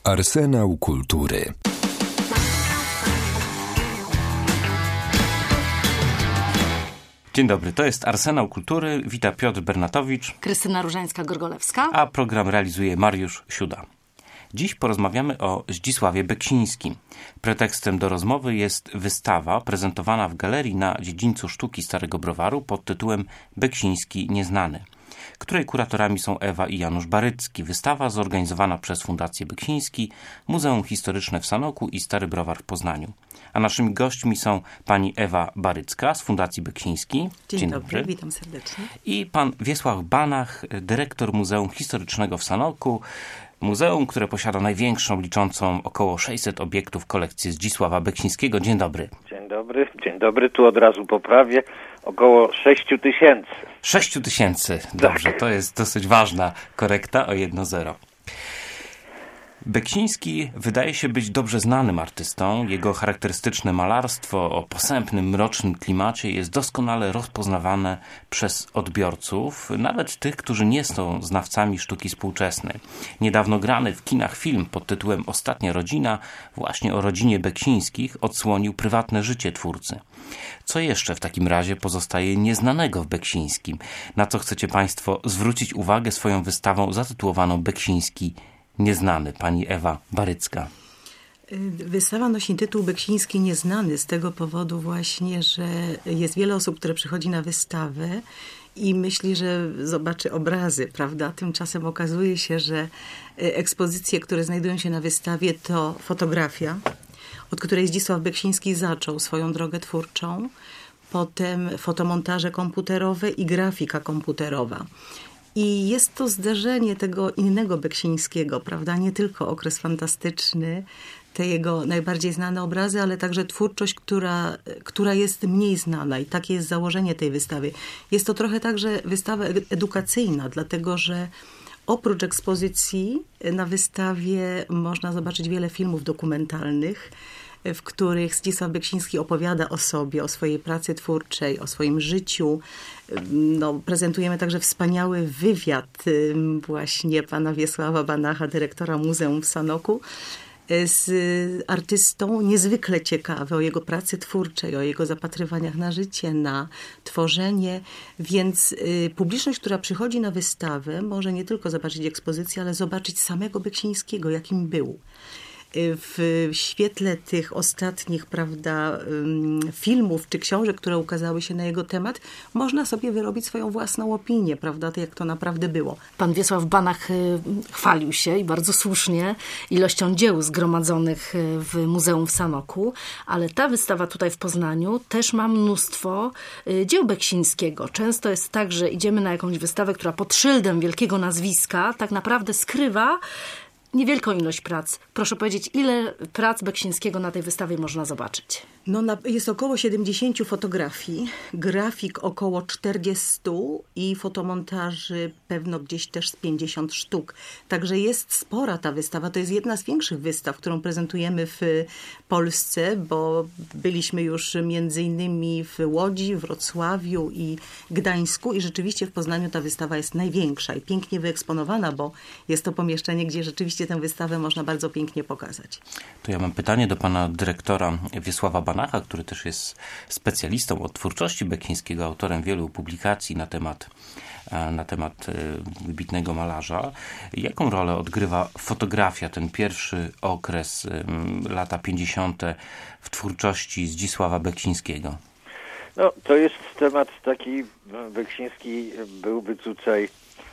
Arsenał kultury. Dzień dobry, to jest Arsenał Kultury. Witam Piotr Bernatowicz. Krystyna Różańska-Gorgolewska. A program realizuje Mariusz Siuda. Dziś porozmawiamy o Zdzisławie Beksińskim. Pretekstem do rozmowy jest wystawa prezentowana w galerii na dziedzińcu sztuki Starego Browaru pod tytułem Beksiński Nieznany, której kuratorami są Ewa i Janusz Barycki. Wystawa zorganizowana przez Fundację Beksiński, Muzeum Historyczne w Sanoku i Stary Browar w Poznaniu. A naszymi gośćmi są pani Ewa Barycka z Fundacji Beksiński. Dzień dobry, witam serdecznie. I pan Wiesław Banach, dyrektor Muzeum Historycznego w Sanoku. Muzeum, które posiada największą, liczącą około 600 obiektów kolekcję Zdzisława Beksińskiego. Dzień dobry. Dzień dobry. Tu od razu poprawię. Około 6 000. 6 000. Dobrze, to jest dosyć ważna korekta o 1-0. Beksiński wydaje się być dobrze znanym artystą. Jego charakterystyczne malarstwo o posępnym, mrocznym klimacie jest doskonale rozpoznawane przez odbiorców, nawet tych, którzy nie są znawcami sztuki współczesnej. Niedawno grany w kinach film pod tytułem Ostatnia rodzina, właśnie o rodzinie Beksińskich, odsłonił prywatne życie twórcy. Co jeszcze w takim razie pozostaje nieznanego w Beksińskim? Na co chcecie Państwo zwrócić uwagę swoją wystawą zatytułowaną Beksiński Nieznany? Pani Ewa Barycka. Wystawa nosi tytuł Beksiński Nieznany z tego powodu właśnie, że jest wiele osób, które przychodzi na wystawę i myśli, że zobaczy obrazy, prawda? Tymczasem okazuje się, że ekspozycje, które znajdują się na wystawie, to fotografia, od której Zdzisław Beksiński zaczął swoją drogę twórczą, potem fotomontaże komputerowe i grafika komputerowa. I jest to zderzenie tego innego Beksińskiego, prawda? Nie tylko okres fantastyczny, te jego najbardziej znane obrazy, ale także twórczość, która jest mniej znana. I takie jest założenie tej wystawy. Jest to trochę także wystawa edukacyjna, dlatego że oprócz ekspozycji na wystawie można zobaczyć wiele filmów dokumentalnych, w których Zdzisław Beksiński opowiada o sobie, o swojej pracy twórczej, o swoim życiu. Prezentujemy także wspaniały wywiad właśnie pana Wiesława Banacha, dyrektora Muzeum w Sanoku, z artystą niezwykle ciekawy o jego pracy twórczej, o jego zapatrywaniach na życie, na tworzenie. Więc publiczność, która przychodzi na wystawę, może nie tylko zobaczyć ekspozycję, ale zobaczyć samego Beksińskiego, jakim był. W świetle tych ostatnich, prawda, filmów czy książek, które ukazały się na jego temat, można sobie wyrobić swoją własną opinię, prawda, jak to naprawdę było. Pan Wiesław Banach chwalił się i bardzo słusznie ilością dzieł zgromadzonych w Muzeum w Sanoku, ale ta wystawa tutaj w Poznaniu też ma mnóstwo dzieł Beksińskiego. Często jest tak, że idziemy na jakąś wystawę, która pod szyldem wielkiego nazwiska tak naprawdę skrywa niewielką ilość prac. Proszę powiedzieć, ile prac Beksińskiego na tej wystawie można zobaczyć? Jest około 70 fotografii, grafik około 40 i fotomontaży pewno gdzieś też z 50 sztuk. Także jest spora ta wystawa. To jest jedna z większych wystaw, którą prezentujemy w Polsce, bo byliśmy już między innymi w Łodzi, Wrocławiu i Gdańsku i rzeczywiście w Poznaniu ta wystawa jest największa i pięknie wyeksponowana, bo jest to pomieszczenie, gdzie rzeczywiście tę wystawę można bardzo pięknie pokazać. To ja mam pytanie do pana dyrektora Wiesława Banacha, który też jest specjalistą od twórczości Beksińskiego, autorem wielu publikacji na temat wybitnego malarza. Jaką rolę odgrywa fotografia, ten pierwszy okres, lata 50. w twórczości Zdzisława Beksińskiego? To jest temat taki, Beksiński byłby tutaj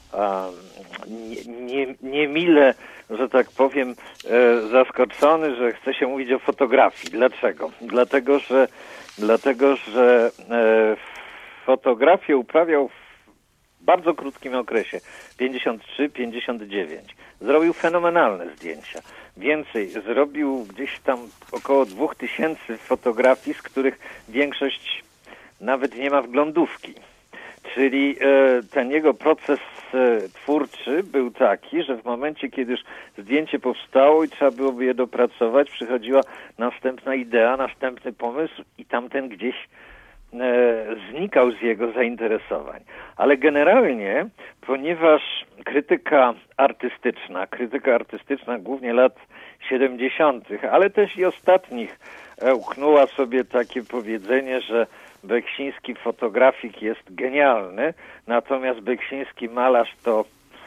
niemile, że tak powiem, zaskoczony, że chce się mówić o fotografii. Dlaczego? Dlatego, że fotografię uprawiał w bardzo krótkim okresie, 53-59. Zrobił fenomenalne zdjęcia. Więcej, zrobił gdzieś tam około 2000 fotografii, z których większość nawet nie ma wglądówki. Czyli ten jego proces twórczy był taki, że w momencie, kiedy już zdjęcie powstało i trzeba byłoby je dopracować, przychodziła następna idea, następny pomysł i tamten gdzieś znikał z jego zainteresowań. Ale generalnie, ponieważ krytyka artystyczna głównie lat 70., ale też i ostatnich, uchnęła sobie takie powiedzenie, że beksiński fotografik jest genialny, natomiast beksiński malarz to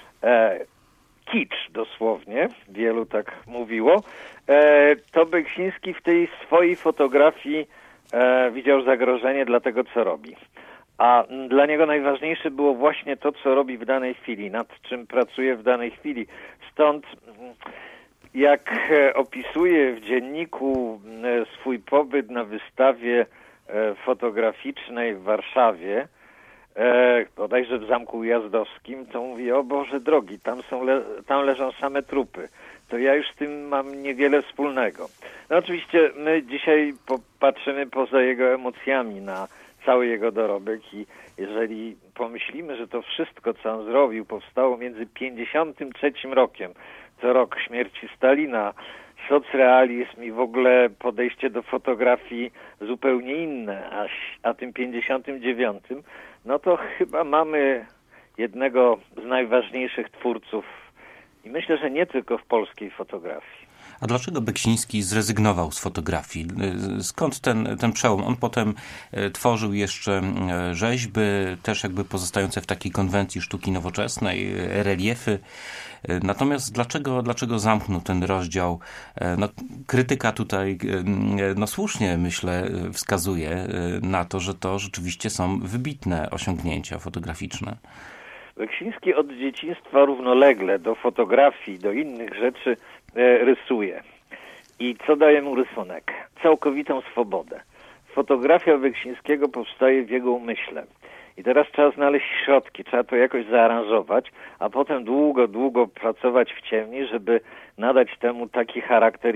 kicz dosłownie, wielu tak mówiło. To Beksiński w tej swojej fotografii widział zagrożenie dla tego, co robi. A dla niego najważniejsze było właśnie to, co robi w danej chwili, nad czym pracuje w danej chwili. Stąd jak opisuje w dzienniku swój pobyt na wystawie fotograficznej w Warszawie, bodajże w Zamku Ujazdowskim, to mówi: o Boże drogi, tam leżą same trupy. To ja już z tym mam niewiele wspólnego. No oczywiście my dzisiaj patrzymy poza jego emocjami na cały jego dorobek i jeżeli pomyślimy, że to wszystko, co on zrobił, powstało między 53 rokiem, to rok śmierci Stalina, socrealizm i w ogóle podejście do fotografii zupełnie inne, a tym 59, no to chyba mamy jednego z najważniejszych twórców i myślę, że nie tylko w polskiej fotografii. A dlaczego Beksiński zrezygnował z fotografii? Skąd ten przełom? On potem tworzył jeszcze rzeźby, też jakby pozostające w takiej konwencji sztuki nowoczesnej, reliefy. Natomiast dlaczego zamknął ten rozdział? No, krytyka tutaj słusznie, myślę, wskazuje na to, że to rzeczywiście są wybitne osiągnięcia fotograficzne. Beksiński od dzieciństwa równolegle do fotografii, do innych rzeczy rysuje. I co daje mu rysunek? Całkowitą swobodę. Fotografia Beksińskiego powstaje w jego umyśle. I teraz trzeba znaleźć środki, trzeba to jakoś zaaranżować, a potem długo pracować w ciemni, żeby nadać temu taki charakter,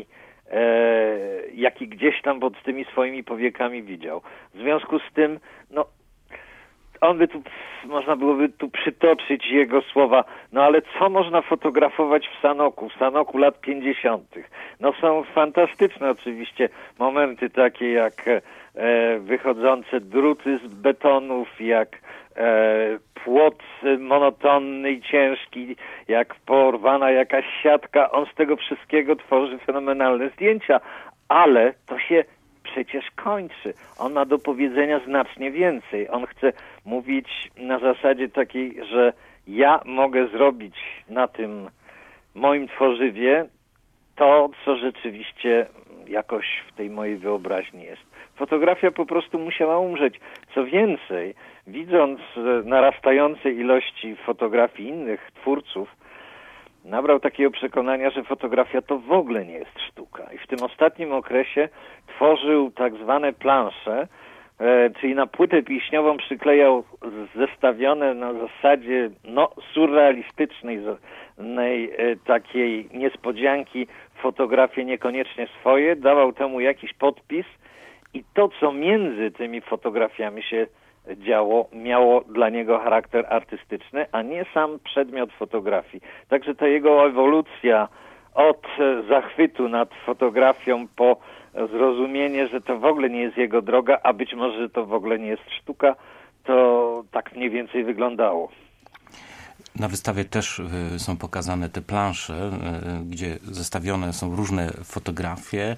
jaki gdzieś tam pod tymi swoimi powiekami widział. W związku z tym, można byłoby tu przytoczyć jego słowa, ale co można fotografować w Sanoku lat 50. Są fantastyczne oczywiście momenty takie jak wychodzące druty z betonów, jak płot monotonny i ciężki, jak porwana jakaś siatka. On z tego wszystkiego tworzy fenomenalne zdjęcia, ale to się przecież kończy. On ma do powiedzenia znacznie więcej. On chce mówić na zasadzie takiej, że ja mogę zrobić na tym moim tworzywie to, co rzeczywiście jakoś w tej mojej wyobraźni jest. Fotografia po prostu musiała umrzeć. Co więcej, widząc narastające ilości fotografii innych twórców, nabrał takiego przekonania, że fotografia to w ogóle nie jest sztuka. I w tym ostatnim okresie tworzył tak zwane plansze, czyli na płytę pilśniową przyklejał zestawione na zasadzie surrealistycznej takiej niespodzianki fotografie niekoniecznie swoje, dawał temu jakiś podpis i to, co między tymi fotografiami się działo, miało dla niego charakter artystyczny, a nie sam przedmiot fotografii. Także ta jego ewolucja od zachwytu nad fotografią po zrozumienie, że to w ogóle nie jest jego droga, a być może, że to w ogóle nie jest sztuka, to tak mniej więcej wyglądało. Na wystawie też są pokazane te plansze, gdzie zestawione są różne fotografie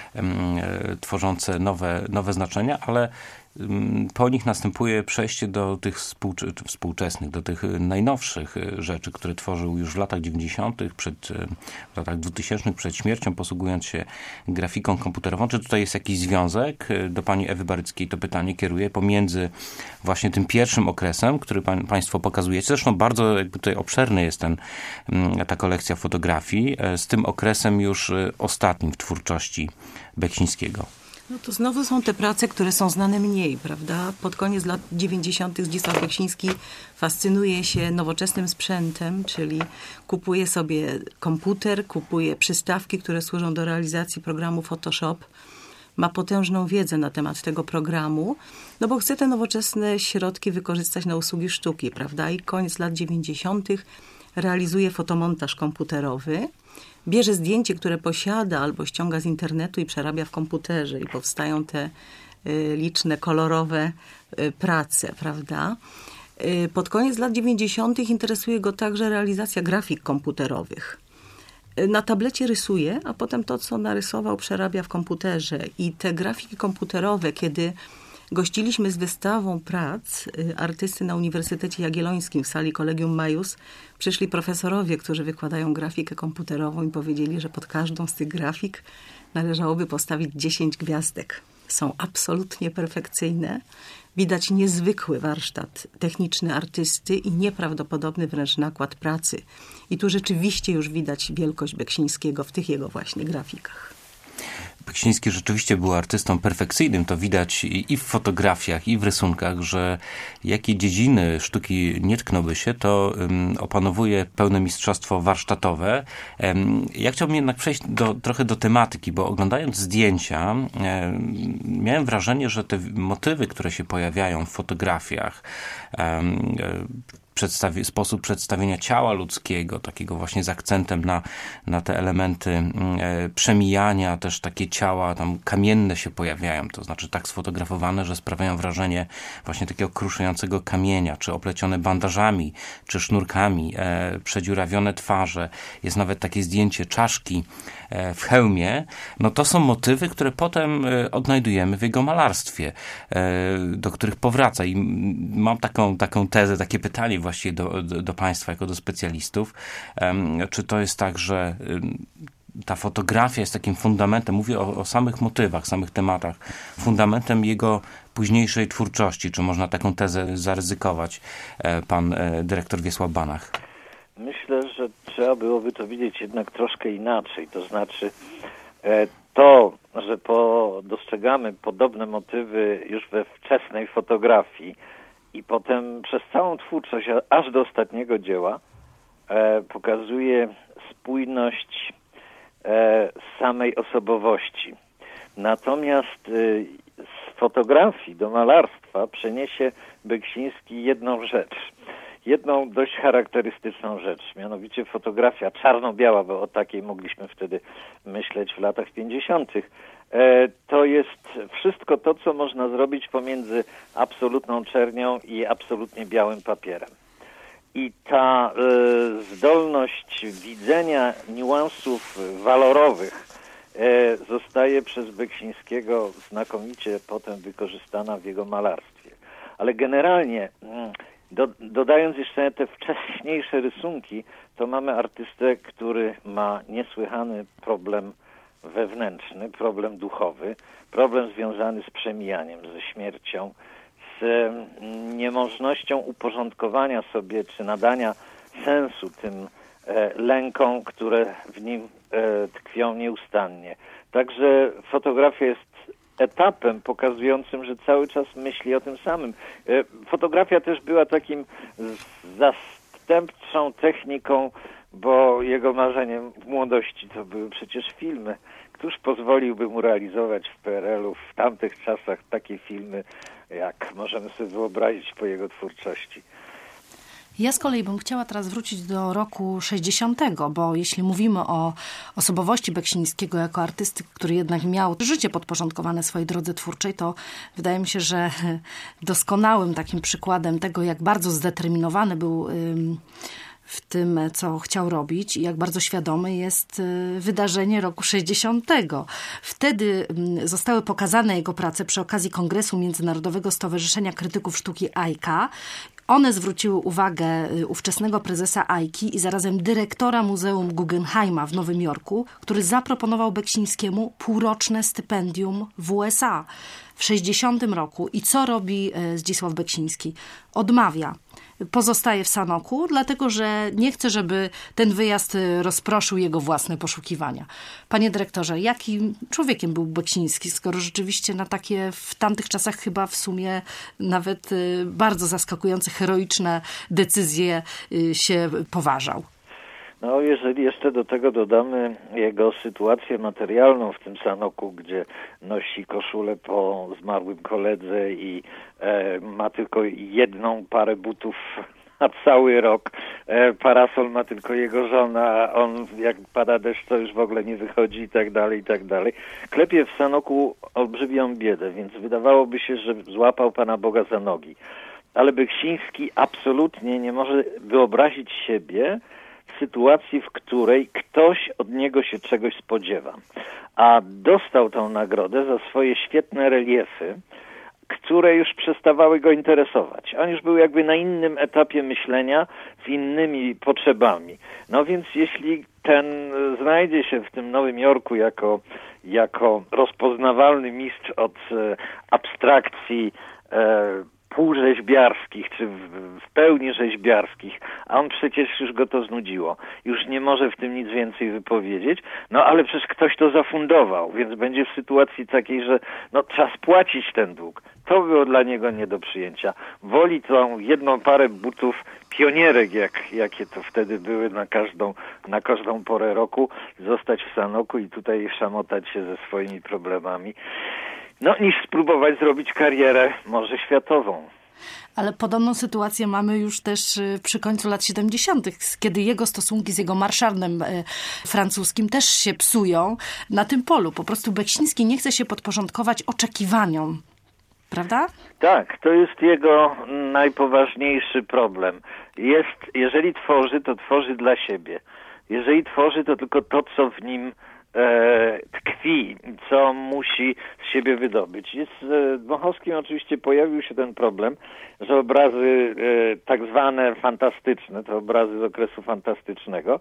tworzące nowe znaczenia, ale po nich następuje przejście do tych współczesnych, do tych najnowszych rzeczy, które tworzył już w latach 90., w latach 2000, przed śmiercią, posługując się grafiką komputerową. Czy tutaj jest jakiś związek? Do pani Ewy Baryckiej to pytanie kieruję pomiędzy właśnie tym pierwszym okresem, który państwo pokazujecie. Zresztą bardzo jakby tutaj obszerny jest ta kolekcja fotografii, z tym okresem już ostatnim w twórczości Beksińskiego. To znowu są te prace, które są znane mniej, prawda? Pod koniec lat 90. Zdzisław Beksiński fascynuje się nowoczesnym sprzętem, czyli kupuje sobie komputer, kupuje przystawki, które służą do realizacji programu Photoshop. Ma potężną wiedzę na temat tego programu, bo chce te nowoczesne środki wykorzystać na usługi sztuki, prawda? I koniec lat 90. realizuje fotomontaż komputerowy. Bierze zdjęcie, które posiada albo ściąga z internetu i przerabia w komputerze i powstają te liczne, kolorowe prace, prawda? Pod koniec lat 90. interesuje go także realizacja grafik komputerowych. Na tablecie rysuje, a potem to, co narysował, przerabia w komputerze. I te grafiki komputerowe, kiedy gościliśmy z wystawą prac artysty na Uniwersytecie Jagiellońskim w sali Collegium Maius, przyszli profesorowie, którzy wykładają grafikę komputerową i powiedzieli, że pod każdą z tych grafik należałoby postawić 10 gwiazdek. Są absolutnie perfekcyjne. Widać niezwykły warsztat techniczny artysty i nieprawdopodobny wręcz nakład pracy. I tu rzeczywiście już widać wielkość Beksińskiego w tych jego właśnie grafikach. Beksiński rzeczywiście był artystą perfekcyjnym. To widać i w fotografiach, i w rysunkach, że jakie dziedziny sztuki nie tknąłby się, to opanowuje pełne mistrzostwo warsztatowe. Ja chciałbym jednak przejść trochę do tematyki, bo oglądając zdjęcia miałem wrażenie, że te motywy, które się pojawiają w fotografiach, sposób przedstawienia ciała ludzkiego, takiego właśnie z akcentem na te elementy przemijania, też takie ciała tam kamienne się pojawiają, to znaczy tak sfotografowane, że sprawiają wrażenie właśnie takiego kruszającego kamienia, czy oplecione bandażami, czy sznurkami, przedziurawione twarze. Jest nawet takie zdjęcie czaszki w hełmie. No to są motywy, które potem odnajdujemy w jego malarstwie, do których powraca. I mam taką tezę, takie pytanie właściwie do Państwa jako do specjalistów. Czy to jest tak, że ta fotografia jest takim fundamentem, mówię o samych motywach, samych tematach, fundamentem jego późniejszej twórczości? Czy można taką tezę zaryzykować, pan dyrektor Wiesław Banach? Myślę, że trzeba byłoby to widzieć jednak troszkę inaczej. To znaczy to, że dostrzegamy podobne motywy już we wczesnej fotografii i potem przez całą twórczość, aż do ostatniego dzieła, pokazuje spójność samej osobowości. Natomiast z fotografii do malarstwa przeniesie Beksiński jedną rzecz. Jedną dość charakterystyczną rzecz, mianowicie fotografia czarno-biała, bo o takiej mogliśmy wtedy myśleć w latach 50. To jest wszystko to, co można zrobić pomiędzy absolutną czernią i absolutnie białym papierem. I ta zdolność widzenia niuansów walorowych zostaje przez Beksińskiego znakomicie potem wykorzystana w jego malarstwie. Ale generalnie dodając jeszcze te wcześniejsze rysunki, to mamy artystę, który ma niesłychany problem wewnętrzny, problem duchowy, problem związany z przemijaniem, ze śmiercią, z niemożnością uporządkowania sobie czy nadania sensu tym lękom, które w nim tkwią nieustannie. Także fotografia jest etapem pokazującym, że cały czas myśli o tym samym. Fotografia też była takim zastępczą techniką, bo jego marzeniem w młodości to były przecież filmy. Któż pozwoliłby mu realizować w PRL-u w tamtych czasach takie filmy, jak możemy sobie wyobrazić po jego twórczości. Ja z kolei bym chciała teraz wrócić do roku 60, bo jeśli mówimy o osobowości Beksińskiego jako artysty, który jednak miał życie podporządkowane swojej drodze twórczej, to wydaje mi się, że doskonałym takim przykładem tego, jak bardzo zdeterminowany był w tym, co chciał robić i jak bardzo świadomy jest wydarzenie roku 60. Wtedy zostały pokazane jego prace przy okazji Kongresu Międzynarodowego Stowarzyszenia Krytyków Sztuki AIKA. One zwróciły uwagę ówczesnego prezesa AIKI i zarazem dyrektora Muzeum Guggenheima w Nowym Jorku, który zaproponował Beksińskiemu półroczne stypendium w USA w 60 roku. I co robi Zdzisław Beksiński? Odmawia. Pozostaje w Sanoku, dlatego że nie chce, żeby ten wyjazd rozproszył jego własne poszukiwania. Panie dyrektorze, jakim człowiekiem był Beksiński, skoro rzeczywiście na takie w tamtych czasach chyba w sumie nawet bardzo zaskakujące, heroiczne decyzje się poważał? No, jeżeli jeszcze do tego dodamy jego sytuację materialną w tym Sanoku, gdzie nosi koszulę po zmarłym koledze i ma tylko jedną parę butów na cały rok, parasol ma tylko jego żona, a on jak pada deszcz, to już w ogóle nie wychodzi i tak dalej, i tak dalej. Klepie w Sanoku olbrzymią biedę, więc wydawałoby się, że złapał Pana Boga za nogi. ale Beksiński absolutnie nie może wyobrazić siebie w sytuacji, w której ktoś od niego się czegoś spodziewa. A dostał tą nagrodę za swoje świetne reliefy, które już przestawały go interesować. On już był jakby na innym etapie myślenia, z innymi potrzebami. No więc jeśli ten znajdzie się w tym Nowym Jorku jako rozpoznawalny mistrz od abstrakcji półrzeźbiarskich, czy w pełni rzeźbiarskich, a on przecież już go to znudziło. Już nie może w tym nic więcej wypowiedzieć, no ale przecież ktoś to zafundował, więc będzie w sytuacji takiej, że no trzeba spłacić ten dług. To było dla niego nie do przyjęcia. Woli tą jedną parę butów pionierek, jakie to wtedy były na każdą porę roku, zostać w Sanoku i tutaj szamotać się ze swoimi problemami. No, niż spróbować zrobić karierę może światową. Ale podobną sytuację mamy już też przy końcu lat 70., kiedy jego stosunki z jego marszalem francuskim też się psują na tym polu. Po prostu Beksiński nie chce się podporządkować oczekiwaniom. Prawda? Tak, to jest jego najpoważniejszy problem. Jeżeli tworzy, to tworzy dla siebie. Jeżeli tworzy, to tylko to, co w nim tkwi, co musi z siebie wydobyć. Z Dmochowskim oczywiście pojawił się ten problem, że obrazy tak zwane fantastyczne, to obrazy z okresu fantastycznego,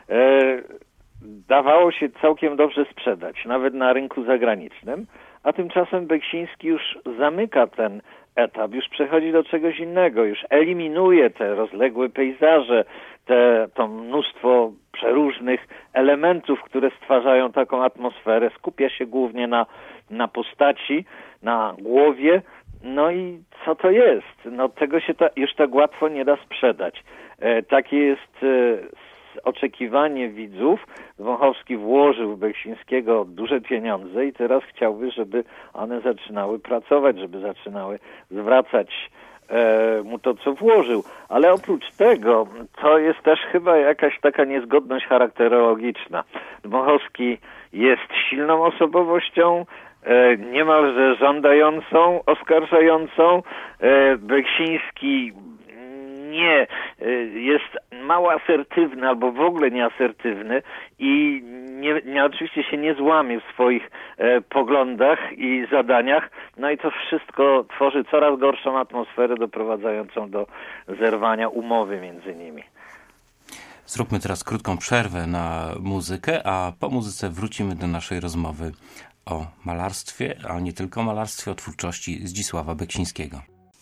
dawało się całkiem dobrze sprzedać, nawet na rynku zagranicznym, a tymczasem Beksiński już zamyka ten etap, już przechodzi do czegoś innego, już eliminuje te rozległe pejzaże, to mnóstwo przeróżnych elementów, które stwarzają taką atmosferę, skupia się głównie na postaci, na głowie, no i co to jest? No tego się już tak łatwo nie da sprzedać. Takie jest oczekiwanie widzów. Dmochowski włożył w Beksińskiego duże pieniądze i teraz chciałby, żeby one zaczynały pracować, żeby zaczynały zwracać mu to, co włożył. Ale oprócz tego, to jest też chyba jakaś taka niezgodność charakterologiczna. Dmochowski jest silną osobowością, niemalże żądającą, oskarżającą. Beksiński nie, jest mało asertywny albo w ogóle nieasertywny i oczywiście się nie złamie w swoich poglądach i zadaniach, no i to wszystko tworzy coraz gorszą atmosferę doprowadzającą do zerwania umowy między nimi. Zróbmy teraz krótką przerwę na muzykę, a po muzyce wrócimy do naszej rozmowy o malarstwie, a nie tylko malarstwie, o twórczości Zdzisława Beksińskiego.